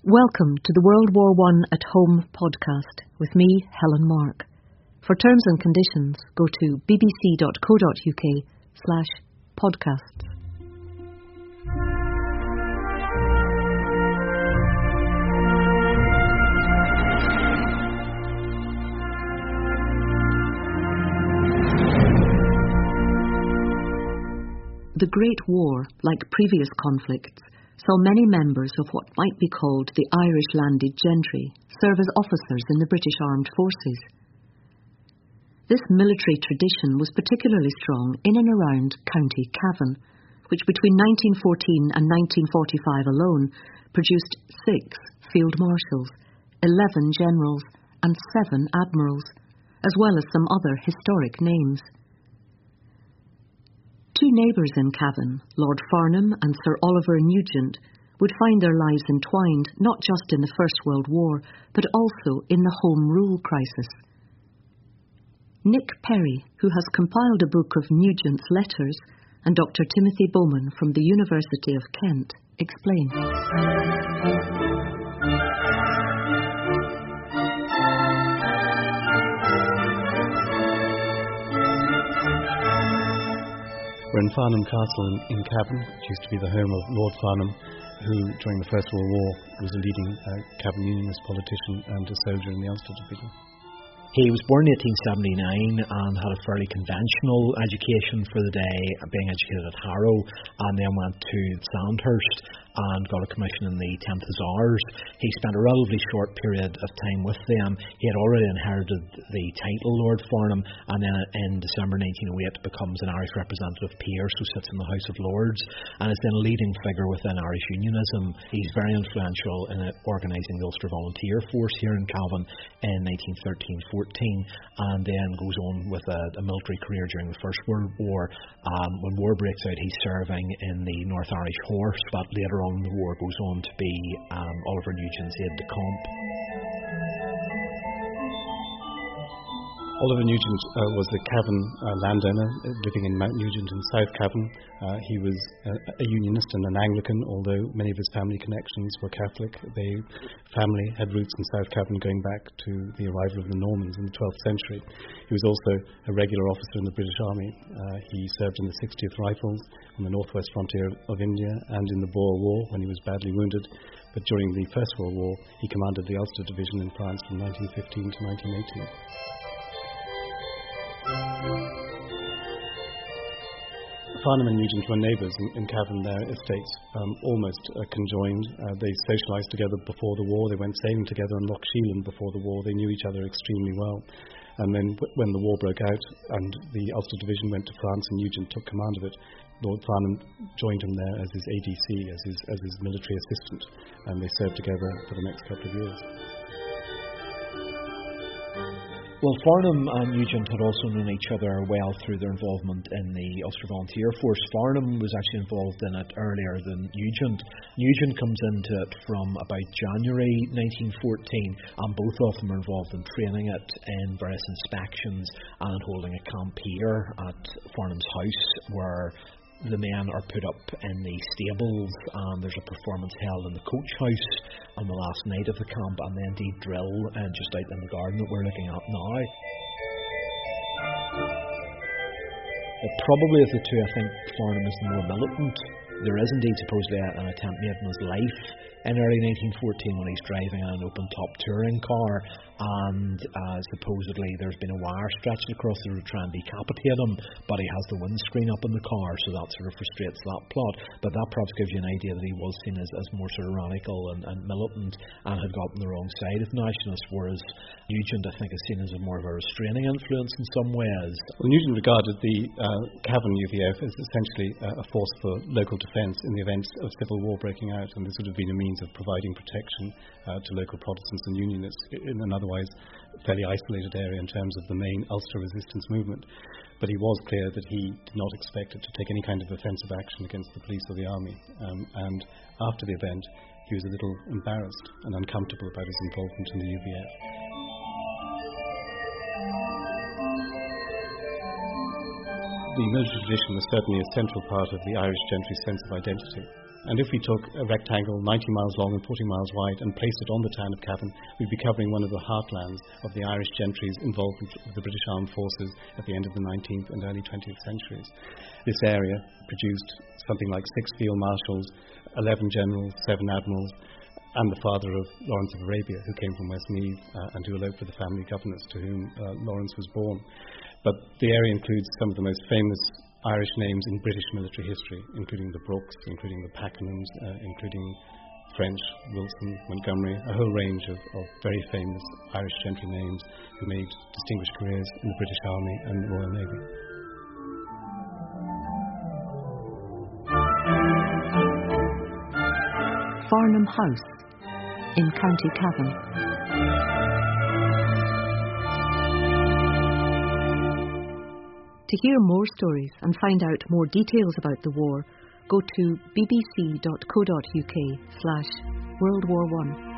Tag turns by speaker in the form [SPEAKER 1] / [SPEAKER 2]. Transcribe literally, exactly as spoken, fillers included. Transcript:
[SPEAKER 1] Welcome to the World War One at Home podcast with me, Helen Mark. For terms and conditions, go to bbc.co.uk slash podcasts. The Great War, like previous conflicts, saw many members of what might be called the Irish landed gentry serve as officers in the British Armed Forces. This military tradition was particularly strong in and around County Cavan, which between nineteen fourteen and nineteen forty-five alone produced six field marshals, eleven generals and seven admirals, as well as some other historic names. Two neighbours in Cavan, Lord Farnham and Sir Oliver Nugent, would find their lives entwined not just in the First World War, but also in the Home Rule crisis. Nick Perry, who has compiled a book of Nugent's letters, and Doctor Timothy Bowman from the University of Kent, explain.
[SPEAKER 2] We're in Farnham Castle in, in Cavan, which used to be the home of Lord Farnham, who, during the First World War, was a leading uh, Cavan Unionist politician and a soldier in the Ulster Division.
[SPEAKER 3] He was born in eighteen seventy-nine and had a fairly conventional education for the day, being educated at Harrow, and then went to Sandhurst and got a commission in the tenth Hussars. He spent a relatively short period of time with them. He had already inherited the title Lord Farnham, and then in December nineteen oh eight becomes an Irish representative peer, so sits in the House of Lords, and is then a leading figure within Irish unionism. He's very influential in organising the Ulster Volunteer Force here in Cavan in nineteen thirteen fourteen, and then goes on with a, a military career during the First World War. Um, when war breaks out, he's serving in the North Irish Horse, but later on the war goes on to be um, Oliver Nugent's aide-de-camp.
[SPEAKER 2] Oliver Nugent uh, was a Cavan uh, landowner uh, living in Mount Nugent in South Cavan. Uh, he was a, a unionist and an Anglican, although many of his family connections were Catholic. Their family had roots in South Cavan going back to the arrival of the Normans in the twelfth century. He was also a regular officer in the British Army. Uh, he served in the sixtieth Rifles on the northwest frontier of India and in the Boer War when he was badly wounded. But during the First World War, he commanded the Ulster Division in France from nineteen fifteen to nineteen eighteen. Farnham and Nugent were neighbours in, in Cavan. Their estates um, almost uh, conjoined. Uh, they socialised together before the war. They went sailing together on Loch Sheelan before the war. They knew each other extremely well. And then w- when the war broke out and the Ulster Division went to France and Nugent took command of it, Lord Farnham joined him there as his A D C, as his, as his military assistant, and they served together for the next couple of years.
[SPEAKER 3] Well, Farnham and Nugent had also known each other well through their involvement in the Ulster Volunteer Force. Farnham was actually involved in it earlier than Nugent. Nugent comes into it from about January nineteen fourteen, and both of them are involved in training it in various inspections and holding a camp here at Farnham's house, where the men are put up in the stables, and there's a performance held in the coach house on the last night of the camp, and then indeed drill and just out in the garden that we're looking at now. But probably of the two, I think Farnham is the more militant. There is indeed supposedly an attempt made in his life in early nineteen fourteen when he's driving in an open-top touring car, and uh, supposedly there's been a wire stretched across the road to try and decapitate him, but he has the windscreen up in the car, so that sort of frustrates that plot. But that perhaps gives you an idea that he was seen as, as more sort of radical and, and militant, and had gotten the wrong side of nationalists, whereas Nugent, I think, is seen as a more of a restraining influence in some ways.
[SPEAKER 2] Well, Nugent regarded the uh, Cavan U V F as essentially uh, a force for local defence in the event of civil war breaking out, and this would have been a means of providing protection uh, to local Protestants and Unionists in an otherwise fairly isolated area in terms of the main Ulster resistance movement. But he was clear that he did not expect it to take any kind of offensive action against the police or the army. Um, and after the event, he was a little embarrassed and uncomfortable about his involvement in the U V F. The military tradition was certainly a central part of the Irish gentry's sense of identity. And if we took a rectangle ninety miles long and forty miles wide and placed it on the town of Cavan, we'd be covering one of the heartlands of the Irish gentry's involvement with the British Armed Forces at the end of the nineteenth and early twentieth centuries. This area produced something like six field marshals, eleven generals, seven admirals, and the father of Lawrence of Arabia, who came from Westmeath uh, and who eloped with the family governess to whom uh, Lawrence was born. But the area includes some of the most famous Irish names in British military history, including the Brookes, including the Pakenhams, uh, including French, Wilson, Montgomery, a whole range of, of very famous Irish gentry names who made distinguished careers in the British Army and the Royal Navy.
[SPEAKER 1] Farnham House in County Cavan. To hear more stories and find out more details about the war, go to bbc.co.uk slash World War One.